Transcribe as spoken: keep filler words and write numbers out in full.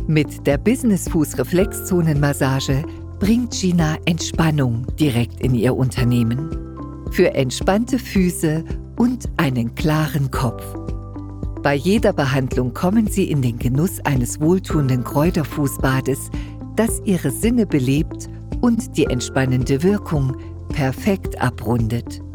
Mit der Business-Fuß-Reflexzonenmassage bringt Gina Entspannung direkt in ihr Unternehmen. Für entspannte Füße und einen klaren Kopf. Bei jeder Behandlung kommen Sie in den Genuss eines wohltuenden Kräuterfußbades, das Ihre Sinne belebt und die entspannende Wirkung perfekt abrundet.